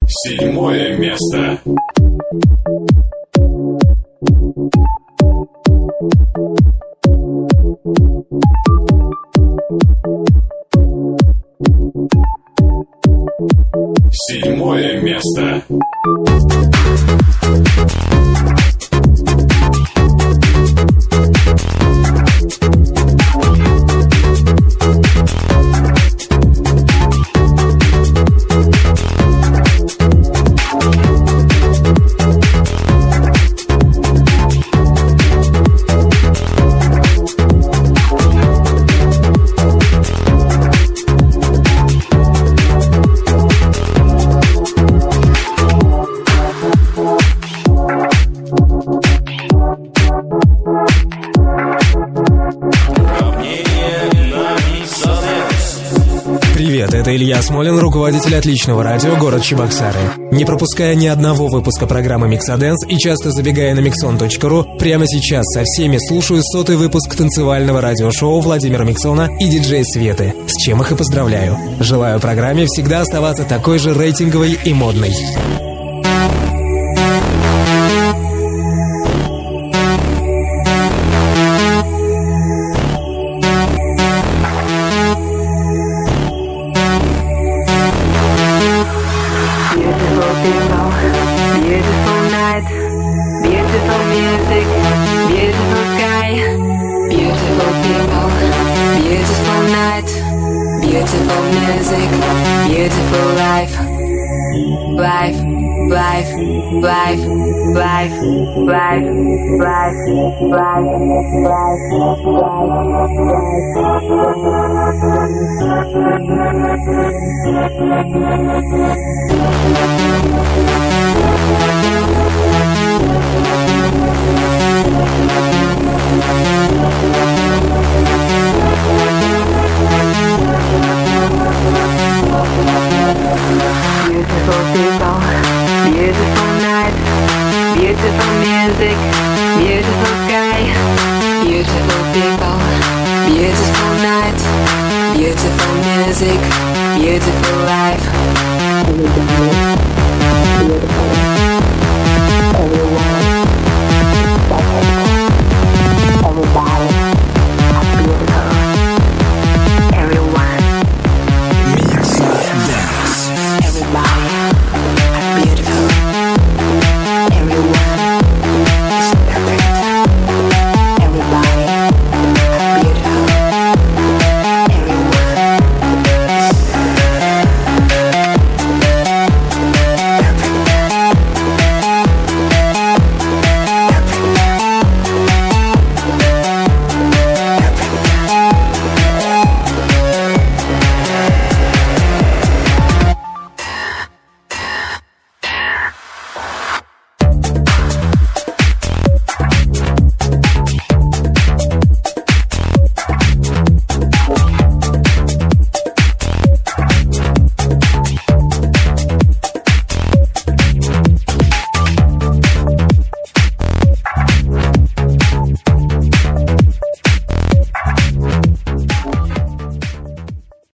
Седьмое место. Седьмое место. Это Илья Смолин, руководитель отличного радио «Город Чебоксары». Не пропуская ни одного выпуска программы «Миксадэнс» и часто забегая на mixon.ru, прямо сейчас со всеми слушаю 100-й выпуск танцевального радиошоу Владимира Миксона и диджея Светы, с чем их и поздравляю. Желаю программе всегда оставаться такой же рейтинговой и модной. Beautiful music, beautiful life.